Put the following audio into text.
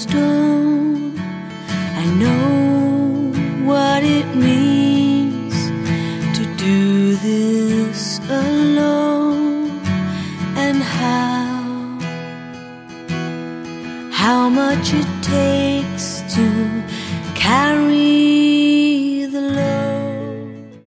stone. I know what it means to do this alone, and how much it takes to carry